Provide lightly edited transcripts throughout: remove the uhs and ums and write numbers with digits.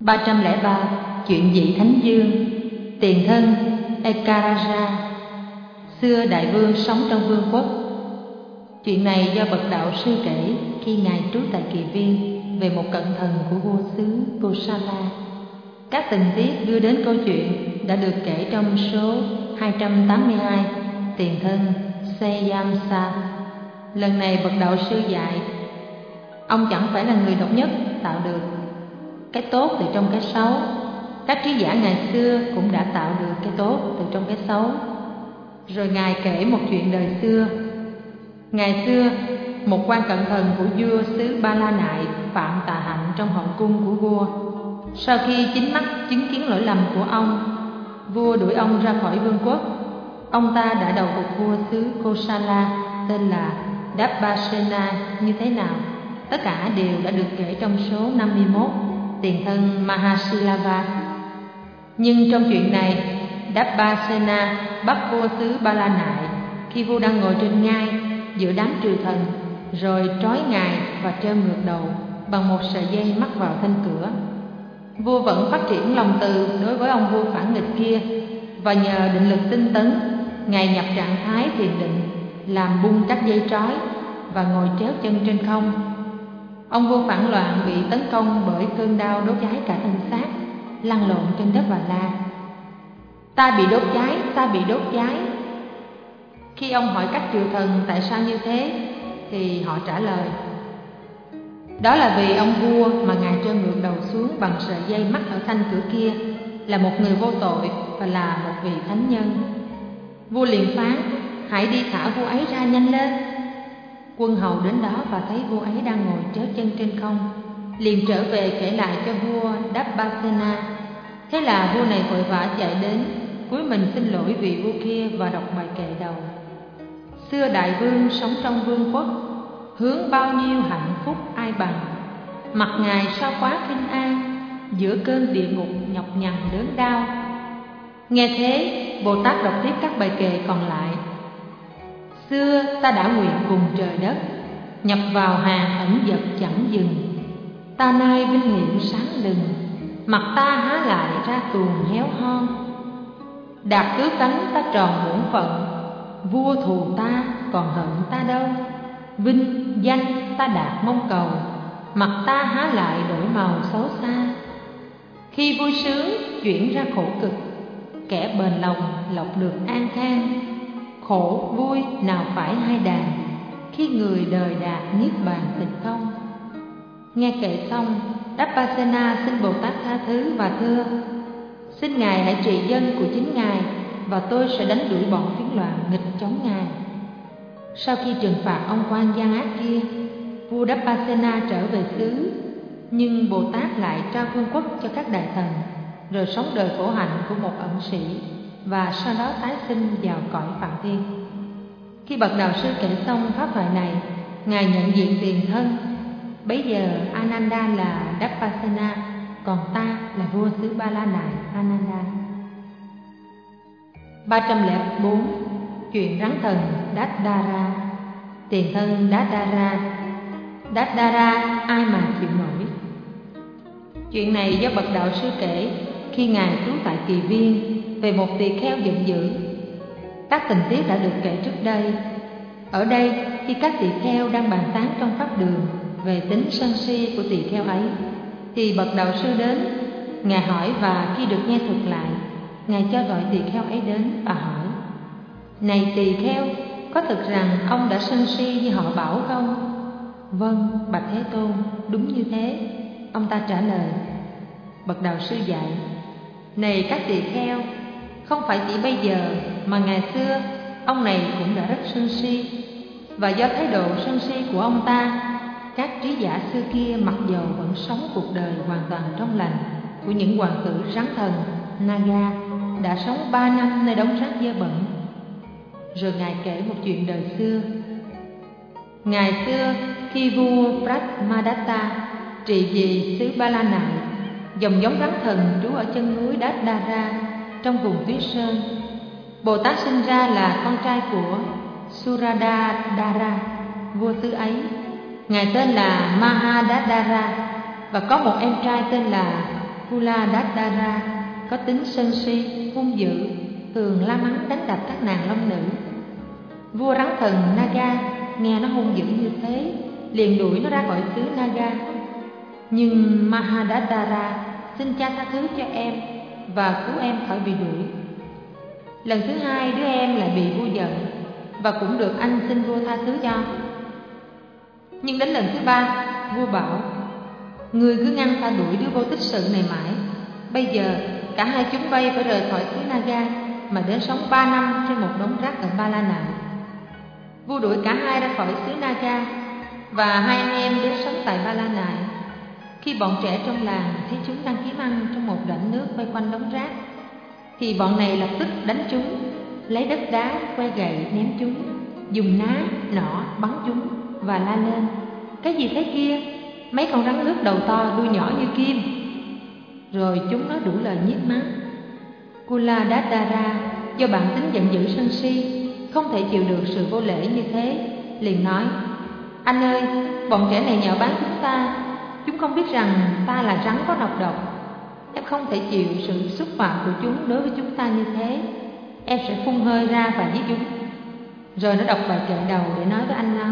303. Chuyện vị Thánh Dương. Tiền thân Ekaraja. Xưa đại vương sống trong vương quốc. Chuyện này do bậc đạo sư kể khi ngài trú tại Kỳ Viên về một cận thần của vua xứ Kosala. Các tình tiết đưa đến câu chuyện đã được kể trong số 282 Tiền thân Seyamsa. Lần này bậc đạo sư dạy ông chẳng phải là người độc nhất tạo được cái tốt từ trong cái xấu. Các trí giả ngày xưa cũng đã tạo được cái tốt từ trong cái xấu. Rồi ngài kể một chuyện đời xưa. Ngày xưa, một quan cận thần của vua xứ Ba La Nại phạm tà hạnh trong hậu cung của vua. Sau khi chính mắt chứng kiến lỗi lầm của ông, vua đuổi ông ra khỏi vương quốc. Ông ta đã đầu phục vua xứ Kosala tên là Dabhasena như thế nào? Tất cả đều đã được kể trong số 51 Tiền thân Mahasilava. Nhưng trong chuyện này, Dabhasena bắt vua xứ Ba La Nại khi vua đang ngồi trên ngai giữa đám triều thần, rồi trói ngài và treo ngược đầu bằng một sợi dây mắc vào thanh cửa. Vua vẫn phát triển lòng từ đối với ông vua phản nghịch kia, và nhờ định lực tinh tấn, ngài nhập trạng thái thiền định, làm bung các dây trói và ngồi chéo chân trên không. Ông vua phản loạn bị tấn công bởi cơn đau đốt cháy cả thân xác, lăn lộn trên đất và la: "Ta bị đốt cháy, ta bị đốt cháy." Khi ông hỏi các triều thần tại sao như thế, thì họ trả lời: đó là vì ông vua mà ngài treo ngược đầu xuống bằng sợi dây mắc ở thanh cửa kia là một người vô tội và là một vị thánh nhân. Vua liền phán: hãy đi thả vua ấy ra nhanh lên. Quân hầu đến đó và thấy vua ấy đang ngồi chéo chân trên không, liền trở về kể lại cho vua Dabhasena. Thế là vua này vội vã chạy đến, cúi mình xin lỗi vị vua kia và đọc bài kệ đầu: xưa đại vương sống trong vương quốc, hướng bao nhiêu hạnh phúc ai bằng. Mặt ngài sao quá vinh an, giữa cơn địa ngục nhọc nhằn đớn đau. Nghe thế, Bồ Tát đọc tiếp các bài kệ còn lại: xưa ta đã nguyện cùng trời đất, nhập vào hàng ẩn dật chẳng dừng. Ta nay vinh hiển sáng lừng, mặt ta há lại ra tuồng héo hon. Đạp tứ cánh ta tròn bổn phận, vua thù ta còn hận ta đâu. Vinh danh ta đạt mong cầu, mặt ta há lại đổi màu xấu xa. Khi vui sướng chuyển ra khổ cực, kẻ bền lòng lộc được an khang. Khổ vui nào phải hai đàn, khi người đời đạt niết bàn tịch không. Nghe kệ xong, Dabhasena xin Bồ Tát tha thứ và thưa: xin ngài hãy trị dân của chính ngài, và tôi sẽ đánh đuổi bọn phiến loạn nghịch chống ngài. Sau khi trừng phạt ông quan gian ác kia, vua Dabhasena trở về xứ, nhưng Bồ Tát lại trao vương quốc cho các đại thần, rồi sống đời khổ hạnh của một ẩn sĩ, và sau đó tái sinh vào cõi Phạm Thiên. Khi bậc đạo sư kể xong pháp thoại này, ngài nhận diện tiền thân. Bấy giờ Ananda là Dabhasena, còn ta là vua xứ Ba La Nại Ananda. 304. Chuyện rắn thần Daddara. Tiền thân Daddara. Daddara ai mà chịu nổi. Chuyện này do bậc đạo sư kể khi ngài trú tại Kỳ Viên về một tỳ kheo giận dữ. Các tình tiết đã được kể trước đây. Ở đây, khi các tỳ kheo đang bàn tán trong pháp đường về tính sân si của tỳ kheo ấy, thì bậc đạo sư đến. Ngài hỏi, và khi được nghe thuật lại, ngài cho gọi tỳ kheo ấy đến và hỏi: này tỳ kheo, có thực rằng ông đã sân si như họ bảo không? Vâng, bạch Thế Tôn, đúng như thế. Ông ta trả lời. Bậc đạo sư dạy: này các tỳ kheo, không phải chỉ bây giờ mà ngày xưa ông này cũng đã rất sân si. Và do thái độ sân si của ông ta, các trí giả xưa kia mặc dầu vẫn sống cuộc đời hoàn toàn trong lành của những hoàng tử rắn thần Naga, đã sống 3 năm nơi đống rác dơ bẩn. Rồi ngài kể một chuyện đời xưa. Ngày xưa, khi vua Brahmadatta trị vì xứ Ba La Nại, dòng giống rắn thần trú ở chân núi Daddara trong vùng tuyết sơn. Bồ Tát sinh ra là con trai của Suradadara, vua xứ ấy. Ngài tên là Mahadaddara và có một em trai tên là Kuladadara có tính sân si, hung dữ, thường la mắng đánh đập các nàng long nữ. Vua rắn thần Naga nghe nó hung dữ như thế, liền đuổi nó ra khỏi xứ Naga. Nhưng Mahadadara xin cha tha thứ cho em và cứu em khỏi bị đuổi. Lần thứ hai đứa em lại bị vua giận và cũng được anh xin vua tha thứ cho. Nhưng đến lần thứ ba, vua bảo: Ngươi cứ ngăn ta đuổi đứa vô tích sự này mãi. Bây giờ cả hai chúng bay phải rời khỏi xứ Naga mà đến sống 3 năm trên một đống rác ở Ba La Nại. Vua đuổi cả hai ra khỏi xứ Naga và hai anh em đến sống tại Ba La Nại. Khi bọn trẻ trong làng thấy chúng đang kiếm ăn trong một rãnh nước quay quanh đống rác, thì bọn này lập tức đánh chúng, lấy đất đá, que gậy ném chúng, dùng ná, nỏ bắn chúng và la lên: Cái gì thế kia? Mấy con rắn nước đầu to, đuôi nhỏ như kim. Rồi chúng nó đủ lời nhiếc mắng. Kuladadara do bản tính giận dữ sân si, không thể chịu được sự vô lễ như thế, liền nói: Anh ơi, bọn trẻ này nhạo báng chúng ta. Chúng không biết rằng ta là rắn có độc độc. Em không thể chịu sự xúc phạm của chúng đối với chúng ta như thế. Em sẽ phun hơi ra và giết chúng. Rồi nó đọc bài kệ đầu để nói với anh nó: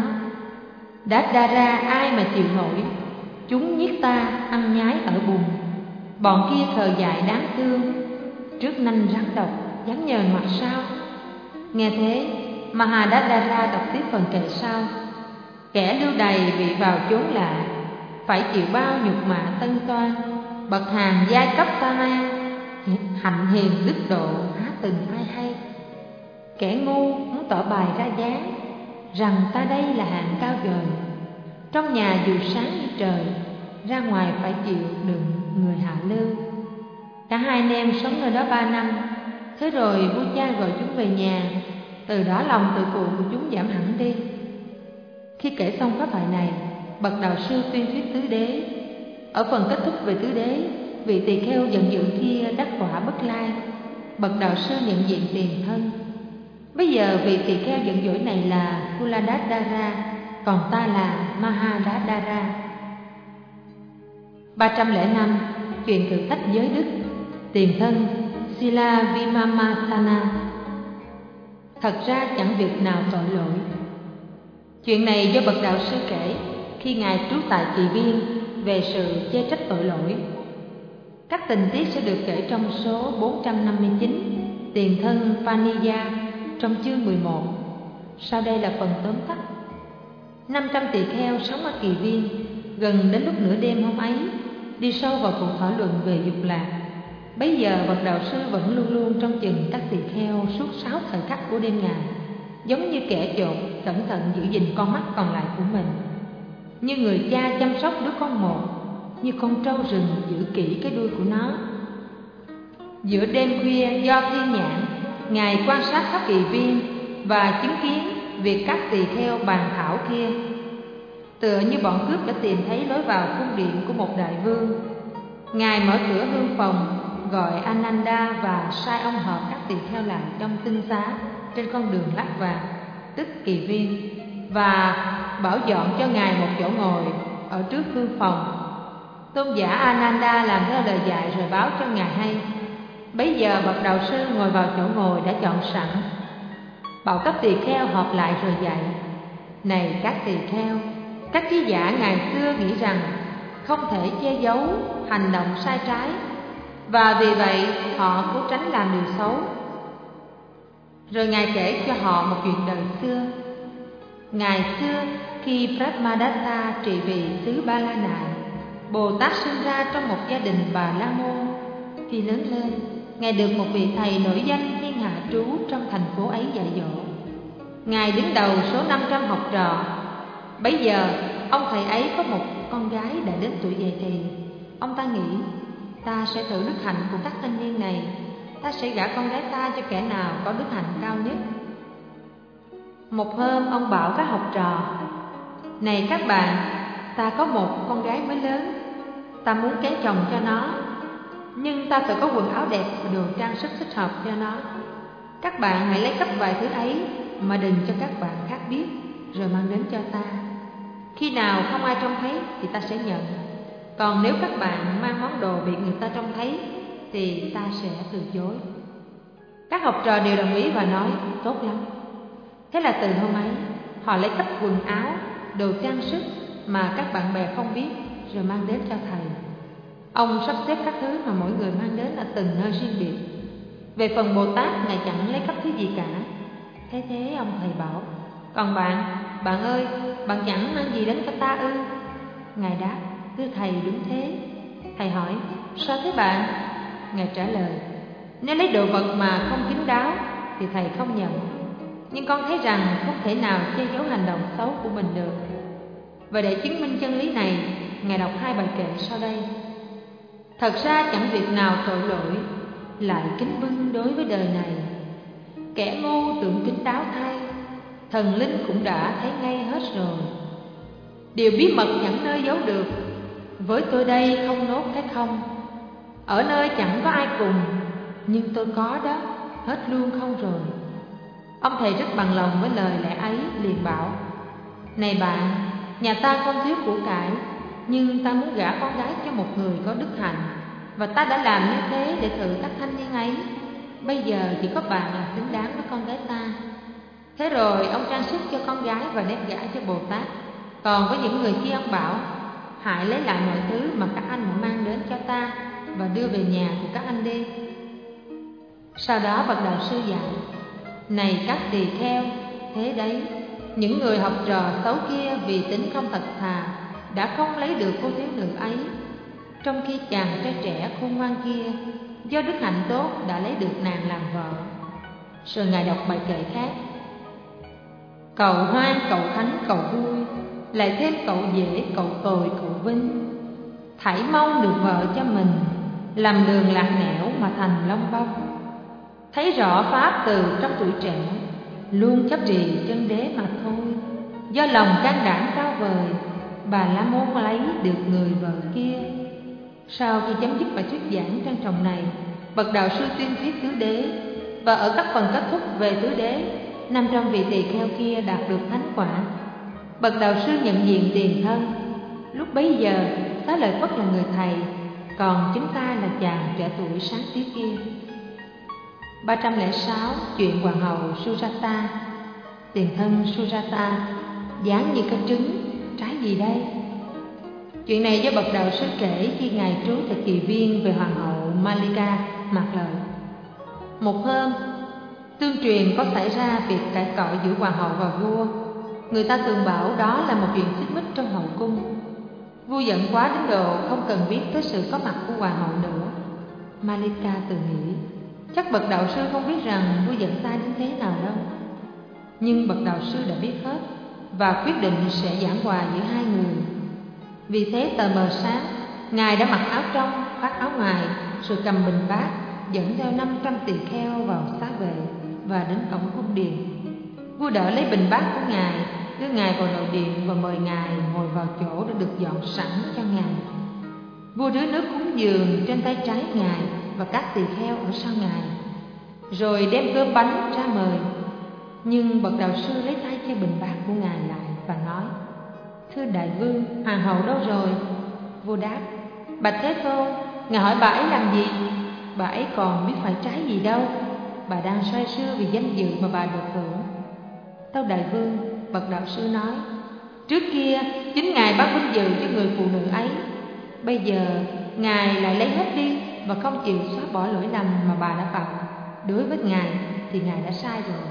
Dadara ai mà chịu nổi. Chúng giết ta ăn nhái ở bùn. Bọn kia khờ dại đáng thương, trước nanh rắn độc dám nhờn mặt sao? Nghe thế, Mahadadara đọc tiếp phần kệ sau: Kẻ lưu đày bị vào chốn lạ, phải chịu bao nhục mạ tân toan. Bậc hàng giai cấp ta ma, hạnh hiền đức độ há từng ai hay. Kẻ ngu muốn tỏ bài ra dáng, rằng ta đây là hạng cao vời. Trong nhà dù sáng như trời, ra ngoài phải chịu đựng người hạ lưu. Cả hai anh em sống nơi đó 3 năm. Thế rồi vua cha gọi chúng về nhà. Từ đó lòng tự phụ của chúng giảm hẳn đi. Khi kể xong pháp thoại này, bậc đạo sư tuyên thuyết tứ đế. Ở phần kết thúc về tứ đế, vị tỳ kheo giận dữ kia đắc quả Bất Lai. Bậc đạo sư nhận diện tiền thân. Bây giờ vị tỳ kheo giận dỗi này là Kuladadara, còn ta là Mahadadara. 305. Chuyện thử thách giới đức. Tiền thân Sila Vimamasana. Thật ra chẳng việc nào tội lỗi. Chuyện này do bậc đạo sư kể khi ngài trú tại Kỳ Viên về sự chê trách tội lỗi. Các tình tiết sẽ được kể trong số 459 Tiền thân Paniya trong chương 11. Sau đây là phần tóm tắt. 500 tỳ kheo sống ở Kỳ Viên. Gần đến lúc nửa đêm hôm ấy, đi sâu vào cuộc thảo luận về dục lạc. Bấy giờ bậc đạo sư vẫn luôn luôn trong chừng các tỳ kheo suốt 6 thời khắc của đêm ngày, giống như kẻ trộm cẩn thận giữ gìn con mắt còn lại của mình, như người cha chăm sóc đứa con một, như con trâu rừng giữ kỹ cái đuôi của nó. Giữa đêm khuya do thiên nhãn, ngài quan sát khắp Kỳ Viên và chứng kiến việc các tỳ kheo bàn thảo kia. Tựa như bọn cướp đã tìm thấy lối vào cung điện của một đại vương, ngài mở cửa hương phòng, gọi Ananda và sai ông hợp các tỳ kheo lại trong tinh xá trên con đường lát vàng, tức Kỳ Viên, và bảo dọn cho ngài một chỗ ngồi ở trước hương phòng. Tôn giả Ananda làm theo lời dạy rồi báo cho ngài hay. Bấy giờ bậc đạo sư ngồi vào chỗ ngồi đã chọn sẵn, bảo các tỳ kheo họp lại rồi dạy: Này các tỳ kheo, các trí giả ngày xưa nghĩ rằng không thể che giấu hành động sai trái, và vì vậy họ cố tránh làm điều xấu. Rồi ngài kể cho họ một chuyện đời xưa. Ngày xưa khi Brahmadatta trị vì xứ Ba La Nại, Bồ Tát sinh ra trong một gia đình Bà La Môn. Khi lớn lên, ngài được một vị thầy nổi danh thiên hạ trú trong thành phố ấy dạy dỗ. Ngài đứng đầu số 500 học trò. Bấy giờ ông thầy ấy có một con gái đã đến tuổi dậy thì. Ông ta nghĩ: ta sẽ thử đức hạnh của các thanh niên này. Ta sẽ gả con gái ta cho kẻ nào có đức hạnh cao nhất. Một hôm ông bảo các học trò: Này các bạn, ta có một con gái mới lớn. Ta muốn kén chồng cho nó, nhưng ta phải có quần áo đẹp và đồ trang sức thích hợp cho nó. Các bạn hãy lấy cắp vài thứ ấy mà đừng cho các bạn khác biết, rồi mang đến cho ta. Khi nào không ai trông thấy thì ta sẽ nhận. Còn nếu các bạn mang món đồ bị người ta trông thấy thì ta sẽ từ chối. Các học trò đều đồng ý và nói tốt lắm. Thế là từ hôm ấy, họ lấy cắp quần áo, đồ trang sức mà các bạn bè không biết rồi mang đến cho thầy. Ông sắp xếp các thứ mà mỗi người mang đến ở từng nơi riêng biệt. Về phần Bồ Tát, Ngài chẳng lấy cắp thứ gì cả. Thế ông thầy bảo, còn bạn ơi, bạn chẳng mang gì đến cho ta ư? Ngài đáp, thưa thầy, đúng thế. Thầy hỏi, sao thế bạn? Ngài trả lời, nếu lấy đồ vật mà không kín đáo thì thầy không nhận. Nhưng con thấy rằng không thể nào che giấu hành động xấu của mình được. Và để chứng minh chân lý này, Ngài đọc 2 bài kệ sau đây. Thật ra chẳng việc nào tội lỗi lại kính bưng đối với đời này. Kẻ ngu tưởng kín đáo thay, thần linh cũng đã thấy ngay hết rồi. Điều bí mật chẳng nơi giấu được, với tôi đây không nốt cái không. Ở nơi chẳng có ai cùng, nhưng tôi có đó, hết luôn không rồi. Ông thầy rất bằng lòng với lời lẽ ấy, liền bảo, này bạn, nhà ta không thiếu của cải, nhưng ta muốn gả con gái cho một người có đức hạnh, và ta đã làm như thế để thử các thanh niên ấy. Bây giờ chỉ có bạn là xứng đáng với con gái ta. Thế rồi ông trang sức cho con gái và đem gả cho Bồ Tát. Còn với những người kia ông bảo, hãy lấy lại mọi thứ mà các anh đã mang đến cho ta và đưa về nhà của các anh đi. Sau đó bậc đạo sư dạy, này các tỳ kheo, thế đấy, những người học trò xấu kia vì tính không thật thà đã không lấy được cô thiếu nữ ấy, trong khi chàng trai trẻ khôn ngoan kia do đức hạnh tốt đã lấy được nàng làm vợ. Rồi Ngài đọc bài kệ khác. Cầu hoan, cầu thánh, cầu vui, lại thêm cậu dễ, cậu tồi, cậu vinh. Thảy mong được vợ cho mình, làm đường lạc nẻo mà thành long bông. Thấy rõ pháp từ trong tuổi trẻ, luôn chấp trì chân đế mà thôi. Do lòng can đảm cao vời, Bà La Môn lấy được người vợ kia. Sau khi chấm dứt bài thuyết giảng trang trọng này, bậc đạo sư tuyên thuyết tứ đế, và ở các phần kết thúc về tứ đế, 500 vị tỳ kheo kia đạt được thánh quả. Bậc đạo sư nhận diện tiền thân. Lúc bấy giờ, Xá Lợi Phất là người thầy, còn chúng ta là chàng trẻ tuổi sáng tí kia. 306. Chuyện hoàng hậu Sujata. Tiền thân Sujata dáng như cái trứng, trái gì đây? Chuyện này do bậc đạo sư kể khi ngài trú tại kỳ viên về hoàng hậu Malika Mạc Lợi. Một hôm, tương truyền có xảy ra việc cãi cọ giữa hoàng hậu và vua. Người ta thường bảo đó là một chuyện xích mích trong hậu cung. Vua giận quá đến độ không cần biết tới sự có mặt của hoàng hậu nữa. Malika tự nghĩ, chắc bậc đạo sư không biết rằng vua giận ta đến thế nào đâu. Nhưng bậc đạo sư đã biết hết và quyết định sẽ giảng hòa giữa hai người. Vì thế tờ mờ sáng, ngài đã mặc áo trong, khoác áo ngoài, rồi cầm bình bát, dẫn theo 500 tỳ kheo vào xá vệ và đến cổng cung điện. Vua đỡ lấy bình bát của ngài, đưa ngài vào nội điện và mời ngài ngồi vào chỗ đã được dọn sẵn cho ngài. Vua rưới nước cúng dường trên tay trái ngài và các tỳ kheo ở sau ngài, rồi đem cơm bánh ra mời. Nhưng bậc đạo sư lấy tay che bình bát của ngài lại và nói: "Thưa đại vương, hoàng hậu đâu rồi?" Vua đáp: "Bạch Thế Tôn, ngài hỏi bà ấy làm gì? Bà ấy còn biết phải trái gì đâu. Bà đang say sưa vì danh dự mà bà được hưởng." Tâu đại vương, bậc đạo sư nói: "Trước kia chính ngài ban vinh dự cho người phụ nữ ấy, bây giờ ngài lại lấy hết đi và không chịu xóa bỏ lỗi lầm mà bà đã phạm. Đối với ngài thì ngài đã sai rồi."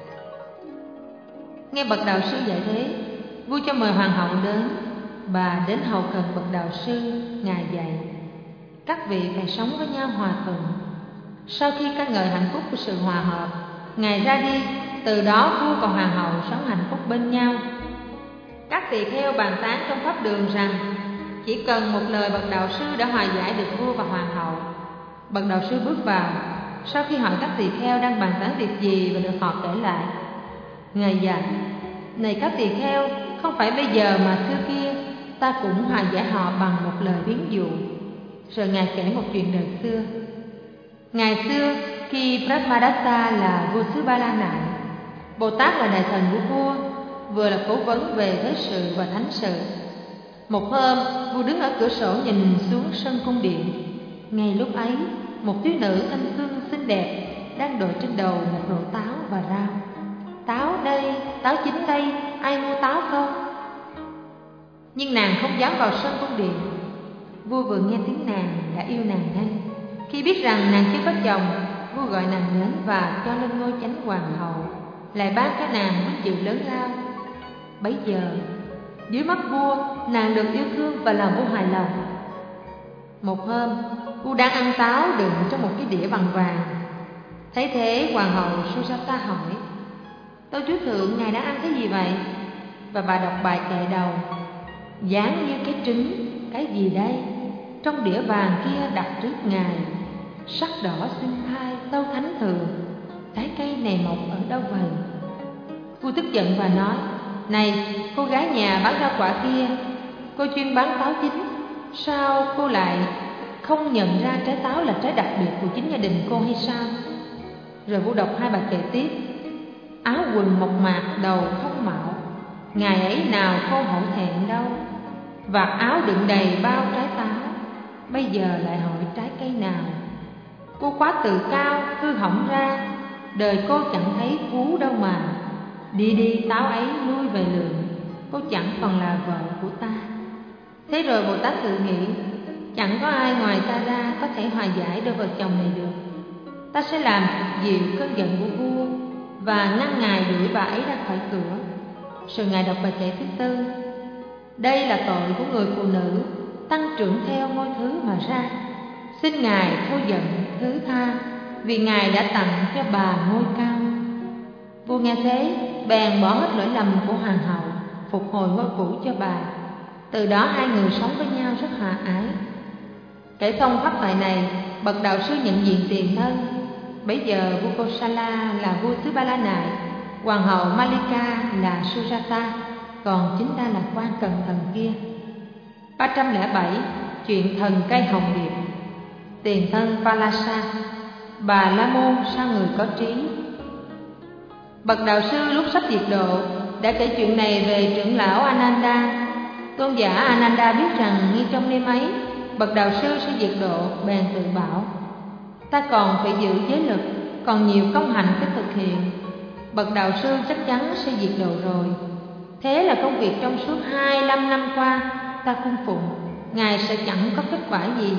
Nghe bậc đạo sư dạy thế, vua cho mời hoàng hậu đến. Bà đến hầu cận bậc đạo sư, ngài dạy: "Các vị phải sống với nhau hòa thuận." Sau khi ca ngợi hạnh phúc của sự hòa hợp, ngài ra đi. Từ đó vua và hoàng hậu sống hạnh phúc bên nhau. Các tỳ kheo bàn tán trong pháp đường rằng chỉ cần một lời bậc đạo sư đã hòa giải được vua và hoàng hậu. Bậc đạo sư bước vào. Sau khi hỏi các tỳ kheo đang bàn tán việc gì và được họ kể lại, ngài dạy: "Này các tỳ kheo, không phải bây giờ mà xưa kia ta cũng hòa giải họ bằng một lời ví dụ." Rồi ngài kể một chuyện đời xưa. Ngày xưa, khi Brahmadatta là vua xứ Ba La Nại, Bồ Tát là đại thần của vua, vừa là cố vấn về thế sự và thánh sự. Một hôm, vua đứng ở cửa sổ nhìn xuống sân cung điện. Ngay lúc ấy, một thiếu nữ thanh xuân xinh đẹp đang đội trên đầu một rổ táo và rao: "Táo đây, táo chín đây, ai mua táo không?" Nhưng nàng không dám vào sân cung điện. Vua vừa nghe tiếng nàng đã yêu nàng ngay. Khi biết rằng nàng chưa có chồng, vua gọi nàng đến và cho lên ngôi chánh hoàng hậu, lại ban cho nàng vinh dự lớn lao. Bấy giờ, dưới mắt vua, nàng được yêu thương và làm vua hài lòng. Một hôm, vua đang ăn táo đựng trong một cái đĩa bằng vàng. Thấy thế, hoàng hậu Sujata hỏi: "Tâu chúa thượng, ngài đã ăn cái gì vậy?" Và bà đọc bài kệ đầu: "Dáng như cái trứng, cái gì đây? Trong đĩa vàng kia đặt trước ngài, sắc đỏ xinh thai, tâu thánh thượng, trái cây này mọc ở đâu vậy?" Vua tức giận và nói: "Này, cô gái nhà bán rau quả kia, cô chuyên bán táo chín, sao cô lại không nhận ra trái táo là trái đặc biệt của chính gia đình cô hay sao?" Rồi vua đọc hai bài kệ tiếp: "Áo quần mộc mạc, đầu không mạo, ngày ấy nào cô hổ thẹn đâu. Và áo đựng đầy bao trái táo, bây giờ lại hỏi trái cây nào. Cô quá tự cao, hư hỏng ra, đời cô chẳng thấy phú đâu mà. Đi đi táo ấy lui về lượng, cô chẳng còn là vợ của ta." Thế rồi Bồ Tát tự nghĩ: chẳng có ai ngoài ta ra có thể hòa giải đôi vợ chồng này được. Ta sẽ làm dịu cơn giận của vua và ngăn ngài đuổi bà ấy ra khỏi cửa. Rồi ngài đọc bài kệ thứ tư: "Đây là tội của người phụ nữ tăng trưởng theo ngôi thứ mà ra. Xin ngài thôi giận thứ tha, vì ngài đã tặng cho bà ngôi cao." Vua nghe thế bèn bỏ hết lỗi lầm của hoàng hậu, phục hồi ngôi cũ cho bà. Từ đó hai người sống với nhau rất hòa ái. Kể xong pháp thoại này, bậc đạo sư nhận diện tiền thân. Bấy giờ vua Kosala là vua xứ Ba La Nại, hoàng hậu Malika là Sujata, còn chính ta là quan cận thần kia. 307. Chuyện thần cây hồng điệp. Tiền thân Palasa. Bà La Môn sao người có trí. Bậc đạo sư lúc sắp diệt độ đã kể chuyện này về trưởng lão Ananda. Tôn giả Ananda biết rằng ngay trong đêm ấy bậc đạo sư sẽ diệt độ, bèn tự bảo: ta còn phải giữ giới lực, còn nhiều công hạnh phải thực hiện. Bậc đạo sư chắc chắn sẽ diệt độ rồi. Thế là công việc trong suốt 25 năm qua ta cung phụng, ngài sẽ chẳng có kết quả gì.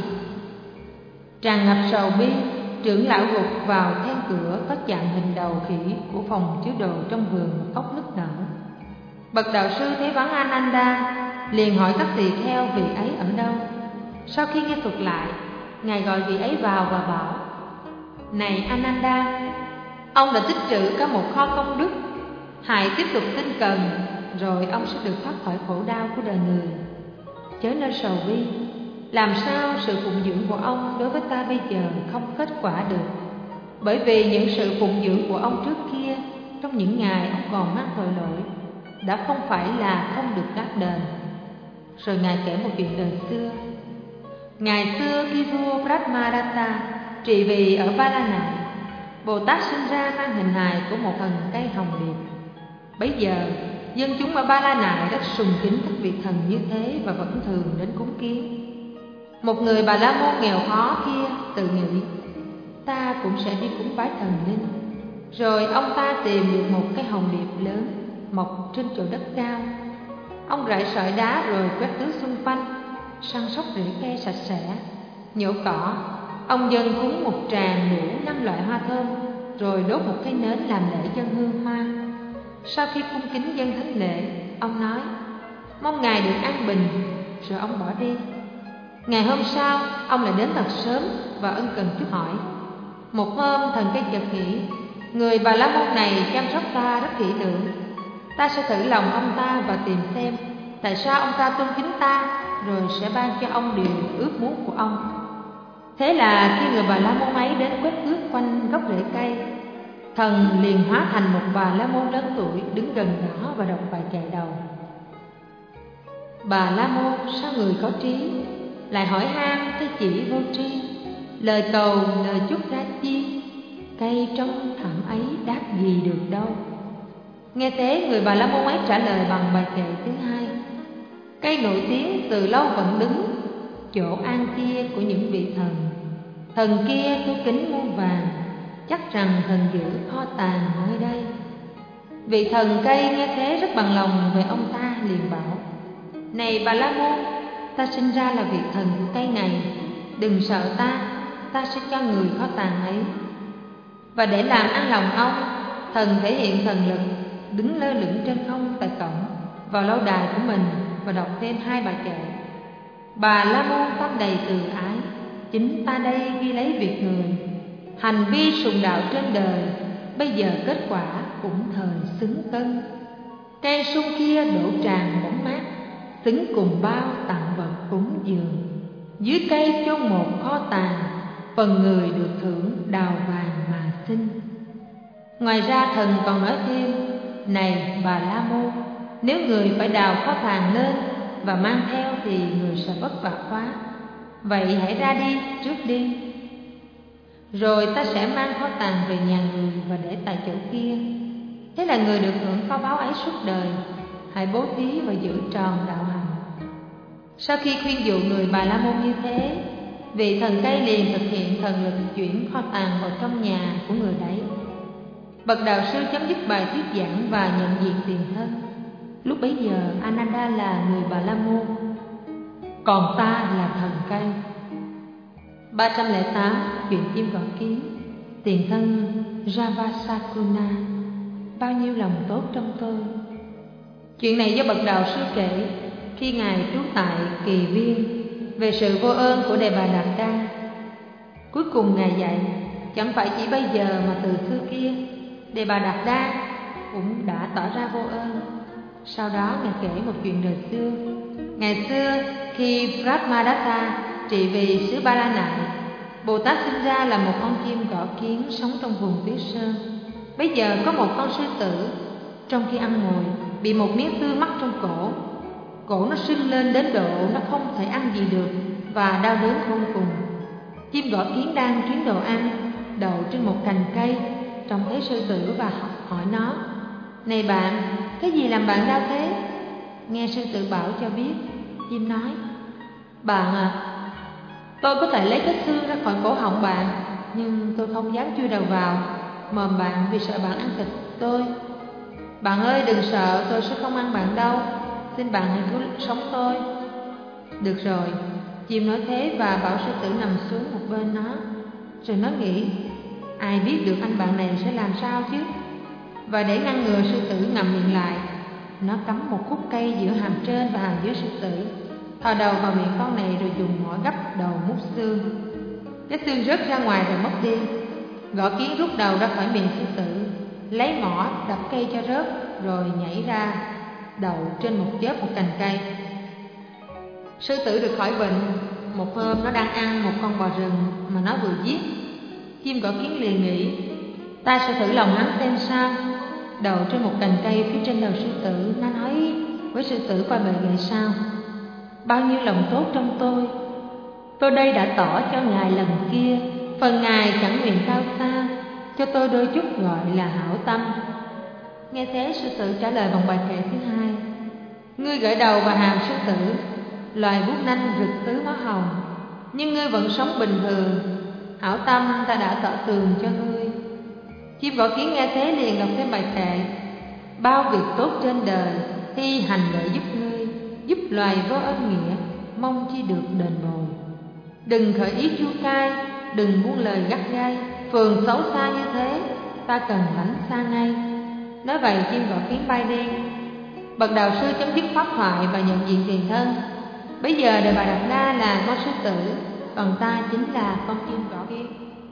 Tràn ngập sầu bi, trưởng lão gục vào then cửa có chạm hình đầu khỉ của phòng chứa đồ trong vườn một ốc nức nở. Bậc đạo sư thấy vắng Ananda, liền hỏi các tỳ kheo vị ấy ở đâu. Sau khi nghe thuật lại, ngài gọi vị ấy vào và bảo: này Ananda, ông đã tích trữ cả một kho công đức, hãy tiếp tục tinh cần, rồi ông sẽ được thoát khỏi khổ đau của đời người. Chớ nên sầu bi. Làm sao sự phụng dưỡng của ông đối với ta bây giờ không kết quả được? Bởi vì những sự phụng dưỡng của ông trước kia, trong những ngày ông còn mắc tội lỗi, đã không phải là không được đáp đền. Rồi ngài kể một chuyện đời xưa. Ngày xưa khi vua Brahmadatta trị vì ở Ba La Nại, Bồ Tát sinh ra mang hình hài của một thần cây hồng điệp. Bấy giờ dân chúng ở Ba La Nại rất sùng kính các vị thần như thế và vẫn thường đến cúng kiến. Một người Bà La Môn nghèo khó kia tự nghĩ: ta cũng sẽ đi cúng bái thần linh. Rồi ông ta tìm được một cây hồng điệp lớn mọc trên chỗ đất cao. Ông rải sỏi đá rồi quét tứ xung quanh, săn sóc rễ cây sạch sẽ, nhổ cỏ. Ông dâng cúng một tràng đủ 5 loại hoa thơm, rồi đốt một cái nến làm lễ dâng hương hoa. Sau khi cung kính dâng thánh lễ, ông nói: mong ngài được an bình. Rồi ông bỏ đi. Ngày hôm sau, ông lại đến thật sớm và ân cần chút hỏi. Một hôm, thần cây chợt nghĩ: người Bà La Môn này chăm sóc ta rất kỹ lưỡng, ta sẽ thử lòng ông ta và tìm xem tại sao ông ta tôn kính ta, rồi sẽ ban cho ông điều ước muốn của ông. Thế là khi người Bà La Môn ấy đến quét tước quanh gốc rễ cây, thần liền hóa thành một Bà La Môn lớn tuổi đứng gần đó và đọc bài kệ đầu. Bà La Môn sao người có trí, lại hỏi han cái chỉ vô tri, lời cầu lời chúc ra chi, cây trong thảm ấy đáp gì được đâu. Nghe thế, người Bà La Môn ấy trả lời bằng bài kệ thứ hai. Cây nổi tiếng từ lâu vẫn đứng chỗ an kia của những vị thần. Thần kia tôi kính muôn vàng, chắc rằng thần giữ kho tàng nơi đây. Vị thần cây nghe thế rất bằng lòng về ông ta, liền bảo: Này Bà La Môn, ta sinh ra là vị thần của cây này, đừng sợ ta sẽ cho người kho tàng ấy. Và để làm an lòng ông, thần thể hiện thần lực, đứng lơ lửng trên không tại cổng vào lâu đài của mình và đọc thêm 2 bài kệ. Bà La Môn tâm đầy từ ái, chính ta đây ghi lấy việc người, hành vi sùng đạo trên đời, bây giờ kết quả cũng thời xứng cân. Cây sung kia đổ tràn bóng mát, xứng cùng bao tặng vật cúng dường. Dưới cây chôn một kho tàng, phần người được thưởng đào vàng mà sinh. Ngoài ra thần còn nói thêm: Này Bà La Môn, nếu người phải đào kho tàng lên và mang theo thì người sẽ vất vả quá. Vậy hãy ra đi trước đi, rồi ta sẽ mang kho tàng về nhà người và để tại chỗ kia. Thế là người được hưởng kho báu ấy suốt đời. Hãy bố thí và giữ tròn đạo hạnh. Sau khi khuyên dụ người Bà La Môn như thế, vị thần cây liền thực hiện thần lực chuyển kho tàng vào trong nhà của người đấy. Bậc đạo sư chấm dứt bài thuyết giảng và nhận diện tiền thân. Lúc bấy giờ Ananda là người Bà La Môn, còn ta là thần cây. 308. Chuyện chim gõ kiến. Tiền thân Javasakuna. Bao nhiêu lòng tốt trong tôi. Chuyện này do bậc đạo sư kể khi ngài trú tại Kỳ Viên về sự vô ơn của Đề Bà Đạt Đa. Cuối cùng ngài dạy chẳng phải chỉ bây giờ mà từ xưa kia Đề Bà Đạt Đa cũng đã tỏ ra vô ơn. Sau đó ngài kể một chuyện đời xưa. Ngày xưa khi Brahmadatta trị vì xứ Ba La Nại, Bồ Tát sinh ra là một con chim gõ kiến sống trong vùng Tuyết Sơn. Bây giờ có một con sư tử trong khi ăn ngồi bị một miếng xương mắc trong cổ. Cổ nó sưng lên đến độ nó không thể ăn gì được và đau đớn vô cùng. Chim gõ kiến đang kiếm đồ ăn, đậu trên một cành cây, trông thấy sư tử và hỏi nó: Này bạn, cái gì làm bạn đau thế? Nghe sư tử bảo cho biết, chim nói: Bạn à, tôi có thể lấy cái xương ra khỏi cổ họng bạn, nhưng tôi không dám chui đầu vào mồm bạn vì sợ bạn ăn thịt tôi. Bạn ơi, đừng sợ, tôi sẽ không ăn bạn đâu, xin bạn hãy cứu sống tôi. Được rồi, chim nói thế và bảo sư tử nằm xuống một bên nó. Rồi nó nghĩ: ai biết được anh bạn này sẽ làm sao chứ. Và để ngăn ngừa sư tử ngậm miệng lại, nó cắm một khúc cây giữa hàm trên và hàm dưới sư tử, thò đầu vào miệng con này rồi dùng mỏ gấp đầu mút xương. Cái xương rớt ra ngoài rồi mất đi. Gõ kiến rút đầu ra khỏi miệng sư tử, lấy mỏ đập cây cho rớt, rồi nhảy ra đậu trên một cành cây. Sư tử được khỏi bệnh. Một hôm nó đang ăn một con bò rừng mà nó vừa giết. Chim gõ kiến liền nghĩ: ta sẽ thử lòng hắn xem sao. Đậu trên một cành cây phía trên đầu sư tử, nó nói với sư tử qua bề gậy sau: bao nhiêu lòng tốt trong tôi đây đã tỏ cho ngài lần kia, phần ngài chẳng nguyện cao xa, cho tôi đôi chút gọi là hảo tâm. Nghe thế sư tử trả lời bằng bài kệ thứ 2: ngươi gãi đầu và hàm sư tử, loài vuốt nanh rực tứ máu hồng, nhưng ngươi vẫn sống bình thường. Hảo tâm ta đã tỏ tường cho ngươi. Chim gõ kiến nghe thế liền đọc thêm bài kệ: bao việc tốt trên đời thi hành để giúp ngươi, giúp loài vô ơn nghĩa, mong chi được đền bù. Đừng khởi ý chua cay, đừng buông lời gắt gay, phường xấu xa như thế ta cần lánh xa ngay. Nói vậy chim gõ kiến bay đi. Bậc đạo sư chấm dứt pháp thoại và nhận diện tiền thân. Bây giờ Đề Bà Đạt Đa là con sư tử, còn ta chính là con chim gõ kiến.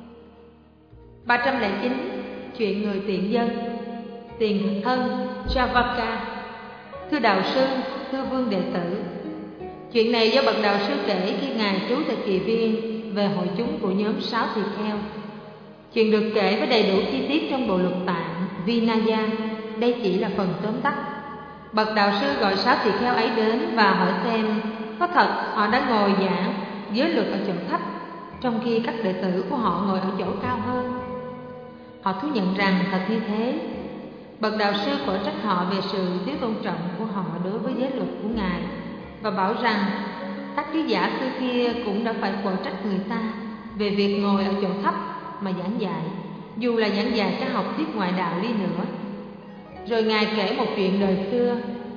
309. Chuyện người tiện dân. Tiền thân Javaka. Thưa đạo sư, thưa vương đệ tử, chuyện này do bậc đạo sư kể khi ngài trú tại Kỳ Viên về hội chúng của nhóm 6 tỳ kheo. Chuyện được kể với đầy đủ chi tiết trong bộ lục tạng Vinaya. Đây chỉ là phần tóm tắt. Bậc đạo sư gọi 6 tỳ kheo ấy đến và hỏi xem có thật họ đã ngồi giảng giới luật ở chỗ thấp, trong khi các đệ tử của họ ngồi ở chỗ cao hơn. Họ thú nhận rằng thật như thế. Bậc đạo sư quở trách họ về sự thiếu tôn trọng của họ đối với giới luật của ngài. và bảo rằng các trí giả xưa kia cũng đã phải quở trách người ta về việc ngồi ở chỗ thấp mà giảng dạy, dù là giảng dạy các học thuyết ngoại đạo đi nữa. Rồi Ngài kể một chuyện đời xưa.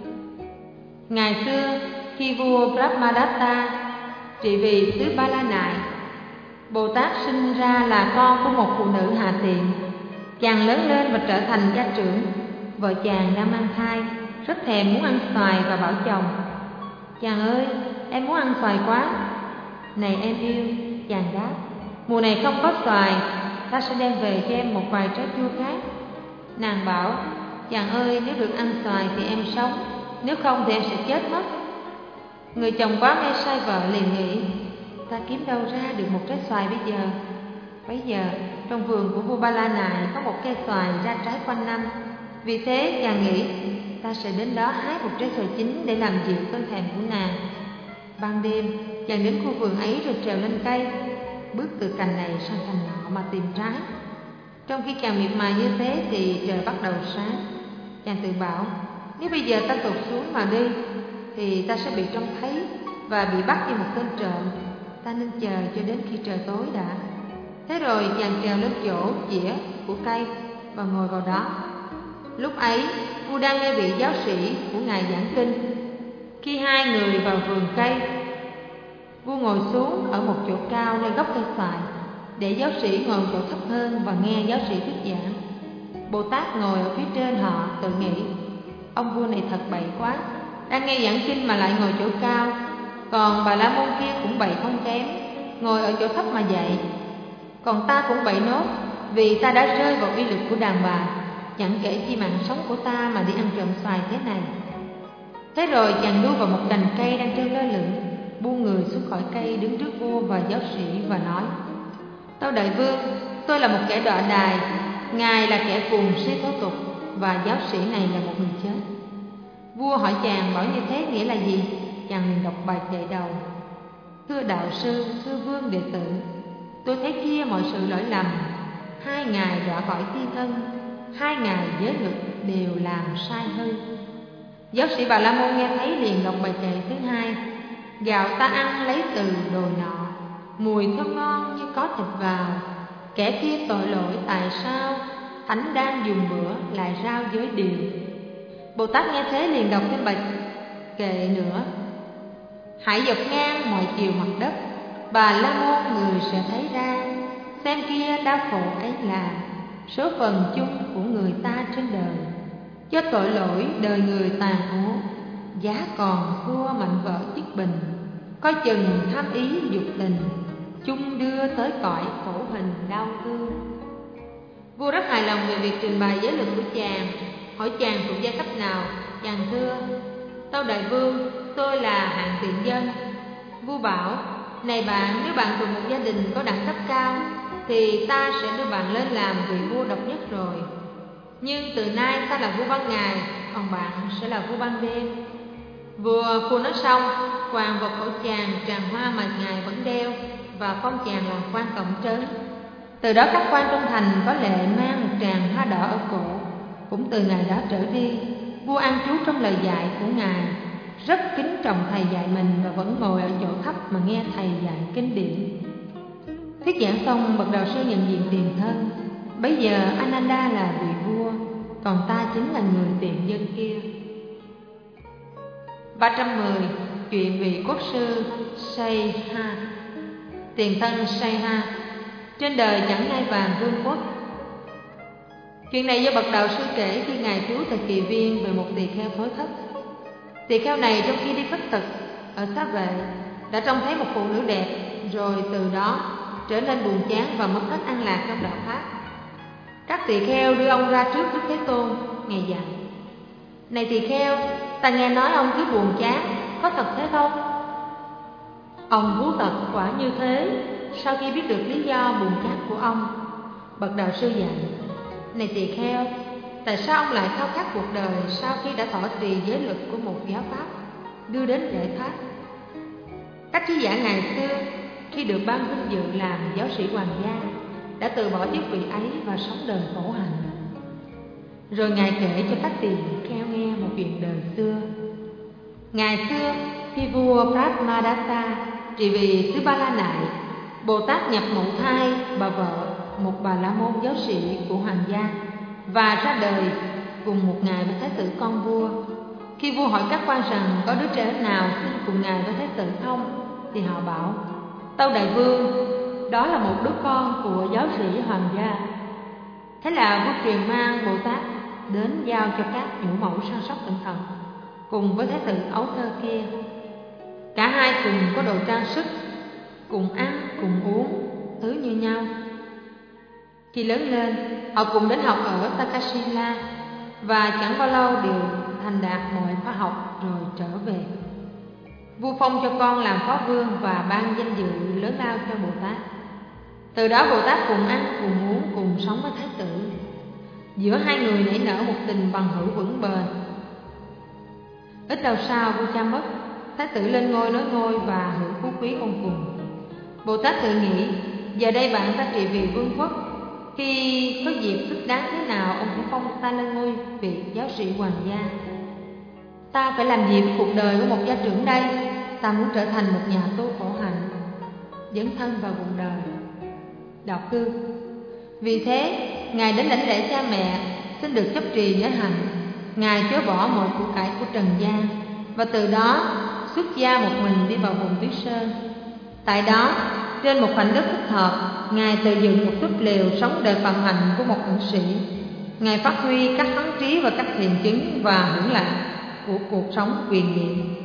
Ngày xưa, khi vua Brahmadatta trị vì xứ Ba La Nại, Bồ Tát sinh ra là con của một phụ nữ hạ tiện. Chàng lớn lên và trở thành gia trưởng. Vợ chàng đang mang thai, rất thèm muốn ăn xoài và bảo chồng: "Chàng ơi, em muốn ăn xoài quá." "Này em yêu," chàng đáp, "mùa này không có xoài, ta sẽ đem về cho em một vài trái chua khác." Nàng bảo: "Chàng ơi, nếu được ăn xoài thì em sống, nếu không thì em sẽ chết mất." Người chồng quá mê say vợ liền nghĩ: "Ta kiếm đâu ra được một trái xoài bây giờ?" Bấy giờ trong vườn của vua Ba La Nại có một cây xoài ra trái quanh năm. Vì thế chàng nghĩ: "Ta sẽ đến đó hái một trái xoài chín để làm dịu cơn thèm của nàng." Ban đêm chàng đến khu vườn ấy rồi trèo lên cây, bước từ cành này sang cành nọ mà tìm trái. Trong khi chàng miệt mài như thế thì trời bắt đầu sáng. Chàng tự bảo: "Nếu bây giờ ta tụt xuống mà đi thì ta sẽ bị trông thấy và bị bắt như một tên trộm. Ta nên chờ cho đến khi trời tối đã." Thế rồi chàng trèo lên chỗ chĩa của cây và ngồi vào đó. Lúc ấy vua đang nghe vị giáo sĩ của ngài giảng kinh. Khi hai người vào vườn cây, vua ngồi xuống ở một chỗ cao nơi gốc cây xoài, để giáo sĩ ngồi chỗ thấp hơn và nghe giáo sĩ thuyết giảng. Bồ Tát ngồi ở phía trên họ, tự nghĩ: "Ông vua này thật bậy quá, đang nghe giảng kinh mà lại ngồi chỗ cao. Còn bà la môn kia cũng bậy không kém, ngồi ở chỗ thấp mà dạy. Còn ta cũng bậy nốt, vì ta đã rơi vào uy lực của đàn bà, chẳng kể chi mạng sống của ta mà đi ăn trộm xoài thế này." Thế rồi chàng đu vào một cành cây đang treo lơ lửng, buông người xuống khỏi cây, đứng trước vua và giáo sĩ và nói: "Tâu đại vương, tôi là một kẻ đọa đài, ngài là kẻ cuồng si thô tục, và giáo sĩ này là một người chết." Vua hỏi chàng bảo như thế nghĩa là gì. Chàng liền đọc bài kệ đầu: "Thưa đạo sư, thưa vương đệ tử, tôi thấy kia mọi sự lỗi lầm. Hai ngài đọa khỏi thiên thân, hai ngài giới luật đều làm sai hư." Giáo sĩ Bà La Môn nghe thấy liền đọc bài kệ thứ hai: "Gạo ta ăn lấy từ đồ nọ, mùi thơm ngon như có thịt vào. Kẻ kia tội lỗi tại sao, thánh đang dùng bữa lại rao giới điều." Bồ Tát nghe thế liền đọc thêm bài kệ nữa: "Hãy dọc ngang mọi chiều mặt đất, Bà La Môn người sẽ thấy ra. Xem kia đau khổ ấy là số phận chung của người ta trên đời. Do tội lỗi đời người tàn ố, giá còn thua mạnh vợ chiếc bình. Coi chừng tham ý dục tình, chung đưa tới cõi khổ hình đau thương." Vua rất hài lòng về việc trình bày giới luật của chàng, hỏi chàng thuộc giai cấp nào. Chàng thưa: "Tâu đại vương, tôi là hạng tiện dân." Vua bảo: "Này bạn, nếu bạn thuộc một gia đình có đẳng cấp cao thì ta sẽ đưa bạn lên làm vị vua độc nhất rồi. Nhưng từ nay ta là vua ban ngày, còn bạn sẽ là vua ban đêm." Vua nói xong, quàng vào cổ chàng tràng hoa mà ngài vẫn đeo và phong chàng làm quan tổng trấn. Từ đó các quan trong thành có lệ mang một tràng hoa đỏ ở cổ. Cũng từ ngày đó trở đi, vua an trú trong lời dạy của ngài, rất kính trọng thầy dạy mình và vẫn ngồi ở chỗ thấp mà nghe thầy dạy kinh điển. Thuyết giảng xong, bậc đạo sư nhận diện tiền thân. Bấy giờ Ananda là vị vua, còn ta chính là người tiện dân kia. 310. Chuyện vị quốc sư Sayha. Tiền thân Sayha trên đời chẳng ngai vàng vương quốc. Chuyện này do bậc đạo sư kể khi ngài trú tại Kỳ Viên về một tỳ kheo thối thất. Tỳ kheo này trong khi đi khất thực ở xá vệ đã trông thấy một phụ nữ đẹp, rồi từ đó trở nên buồn chán và mất hết an lạc trong đạo pháp. Các tỳ kheo đưa ông ra trước Đức Thế Tôn. Ngài dặn: "Này tỳ kheo, ta nghe nói ông cứ buồn chán, có thật thế không?" Ông thú thật quả như thế. Sau khi biết được lý do buồn chán của ông, bậc đạo sư dặn: "Này tỳ kheo, tại sao ông lại khao khát cuộc đời sau khi đã thọ trì giới luật của một giáo pháp đưa đến giải thoát?" Các trí giả ngày xưa khi được ban vinh dự làm giáo sĩ hoàng gia đã từ bỏ chức vị ấy và sống đời khổ hạnh. Rồi ngài kể cho các tỳ kheo nghe một chuyện đời xưa. Ngày xưa Khi vua Brahmadatta trị vì xứ Ba La Nại, Bồ Tát nhập mộ thai bà vợ, một bà la môn giáo sĩ của hoàng gia, và ra đời cùng một ngày với thái tử con vua. Khi vua hỏi các quan rằng có đứa trẻ nào sinh cùng ngài với thái tử không, thì họ bảo: Tâu đại vương, đó là một đứa con của giáo sĩ hoàng gia. Thế là vua truyền mang Bồ Tát đến giao cho các chủ mẫu săn sóc cẩn thận cùng với thái tử ấu thơ kia. Cả hai cùng có đồ trang sức, cùng ăn, cùng uống, thứ như nhau. Khi lớn lên, họ cùng đến học ở Takasila, và chẳng bao lâu đều thành đạt mọi khoa học rồi trở về. Vua phong cho con làm phó vương và ban danh dự lớn lao cho Bồ Tát. Từ đó Bồ Tát cùng ăn, cùng uống, cùng sống với thái tử. Giữa hai người nảy nở một tình bằng hữu vững bền. Ít lâu sau vua cha mất, thái tử lên ngôi nối ngôi và hưởng phú quý không cùng. Bồ Tát tự nghĩ, giờ đây bạn ta trị vì vương quốc, khi có dịp thích đáng thế nào ông cũng phong ta lên ngôi vị giáo sĩ hoàng gia. Ta phải làm gì với cuộc đời của một gia trưởng đây? Ta muốn trở thành một nhà tu khổ hạnh, dấn thân vào cuộc đời đạo cư. Vì thế, ngài đến lãnh lễ cha mẹ, xin được chấp trì giới hạnh. Ngài chối bỏ mọi của cải của trần gian, và từ đó xuất gia một mình đi vào vùng Tuyết Sơn. Tại đó, trên một khoảnh đất thích hợp, ngài tự dựng một túp lều sống đời phạm hạnh của một ẩn sĩ. Ngài phát huy các thắng trí và các thiện chứng và hưởng lạc của cuộc sống quyền nhiệm.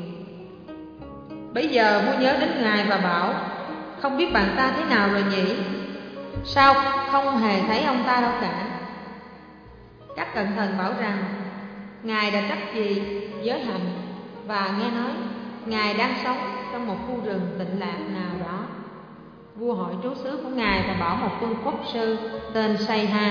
Bấy giờ vua nhớ đến ngài và bảo: Không biết bạn ta thế nào rồi nhỉ? Sao không hề thấy ông ta đâu cả? Các cận thần bảo rằng ngài đã chấp trì giới hạnh và nghe nói ngài đang sống trong một khu rừng tịnh lạc nào đó. Vua hỏi trú xứ của ngài và bảo một vương quốc sư tên Sayha: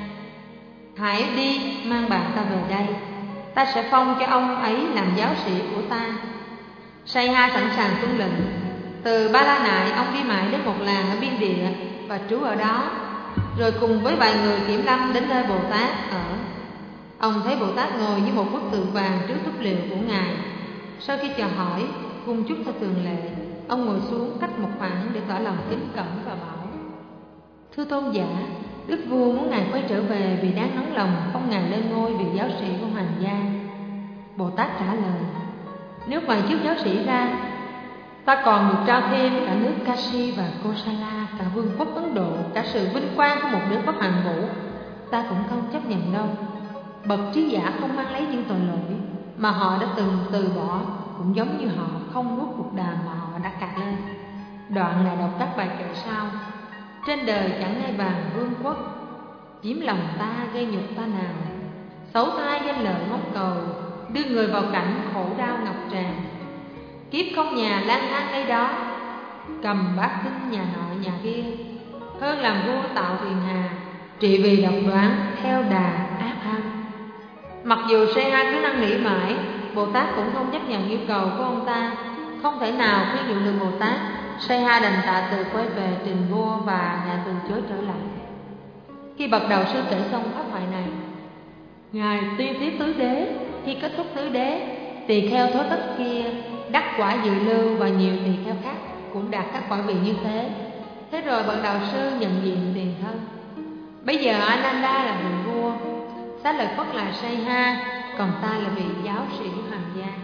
Hãy đi mang bạn ta về đây, ta sẽ phong cho ông ấy làm giáo sĩ của ta. Sayha sẵn sàng tuân lệnh. Từ Ba La Nại, ông đi mãi đến một làng ở biên địa và trú ở đó, rồi cùng với vài người kiểm lâm đến nơi Bồ Tát ở. Ông thấy Bồ Tát ngồi như một bức tượng vàng trước túp lều của ngài. Sau khi chào hỏi, cung chúc theo thường lệ, ông ngồi xuống cách một khoảng để tỏ lòng kính cẩn và bảo: Thưa tôn giả, đức vua muốn ngài quay trở về vì đáng nóng lòng phong ngài lên ngôi vị giáo sĩ của hoàng gia. Bồ Tát trả lời: Nếu ngoài chức giáo sĩ ra, ta còn được trao thêm cả nước Kashi và Kosala, cả vương quốc Ấn Độ, cả sự vinh quang của một đế quốc hạng vũ, ta cũng không chấp nhận đâu. Bậc trí giả không mang lấy những tội lỗi mà họ đã từng từ bỏ, cũng giống như họ không nuốt cuộc đàm mà họ đã cạt lên. Đoạn ngài đọc các bài kệ sau: Trên đời chẳng ai bằng vương quốc, chiếm lòng ta gây nhục ta nào. Xấu thai danh lợi mong cầu, đưa người vào cảnh khổ đau ngập tràn. Kiếp không nhà lang thang ngay đó, cầm bát kinh nhà nọ nhà kia. Hơn làm vua tạo phiền hà, trị vì độc đoán theo đà ác hăng. Mặc dù Sayha cứ năn nỉ mãi, Bồ Tát cũng không chấp nhận yêu cầu của ông ta. Không thể nào khuyên dụ được Bồ Tát, Sayha đành tạ từ quay về trình vua và ngài từ chối trở lại. Khi bậc đầu sư kể xong pháp thoại này, ngài tuyên tiếp tứ đế. Khi kết thúc tứ đế, tỳ kheo thối tất kia đắc quả dự lưu và nhiều tỳ kheo khác cũng đạt các quả vị như thế. Thế rồi bậc đạo sư nhận diện tiền thân. Bây giờ Ananda là vị vua, Xá Lợi Phất là Sayha, còn ta là vị giáo sĩ hoàng gia.